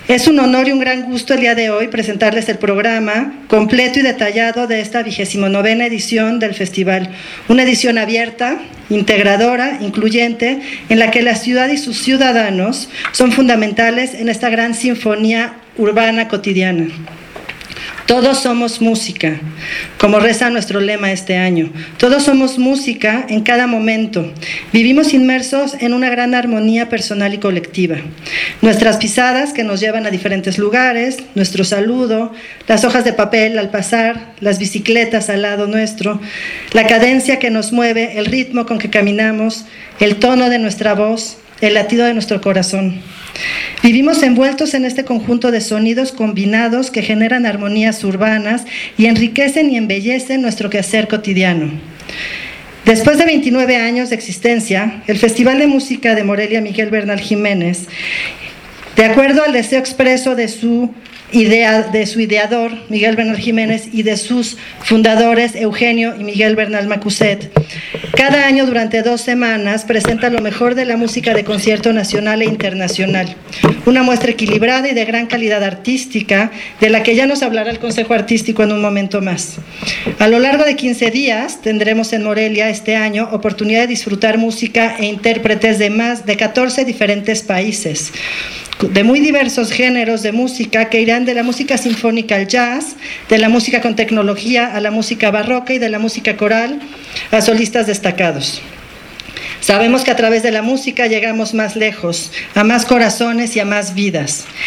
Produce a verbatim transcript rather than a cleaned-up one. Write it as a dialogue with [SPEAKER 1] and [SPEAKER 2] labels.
[SPEAKER 1] Es un honor y un gran gusto el día de hoy presentarles el programa completo y detallado de esta vigésimo novena edición del festival. Una edición abierta, integradora, incluyente, en la que la ciudad y sus ciudadanos son fundamentales en esta gran sinfonía urbana cotidiana. Todos somos música, como reza nuestro lema este año. Todos somos música en cada momento. Vivimos inmersos en una gran armonía personal y colectiva. Nuestras pisadas que nos llevan a diferentes lugares, nuestro saludo, las hojas de papel al pasar, las bicicletas al lado nuestro, la cadencia que nos mueve, el ritmo con que caminamos, el tono de nuestra voz, el latido de nuestro corazón. Vivimos envueltos en este conjunto de sonidos combinados que generan armonías urbanas y enriquecen y embellecen nuestro quehacer cotidiano. Después de veintinueve años de existencia, el Festival de Música de Morelia Miguel Bernal Jiménez, de acuerdo al deseo expreso de su Idea, de su ideador, Miguel Bernal Jiménez, y de sus fundadores, Eugenio y Miguel Bernal Macuset, cada año durante dos semanas presenta lo mejor de la música de concierto nacional e internacional. Una muestra equilibrada y de gran calidad artística, de la que ya nos hablará el Consejo Artístico en un momento más. A lo largo de quince días tendremos en Morelia este año oportunidad de disfrutar música e intérpretes de más de catorce diferentes países, de muy diversos géneros de música que irán de la música sinfónica al jazz, de la música con tecnología a la música barroca y de la música coral a solistas destacados. Sabemos que a través de la música llegamos más lejos, a más corazones y a más vidas.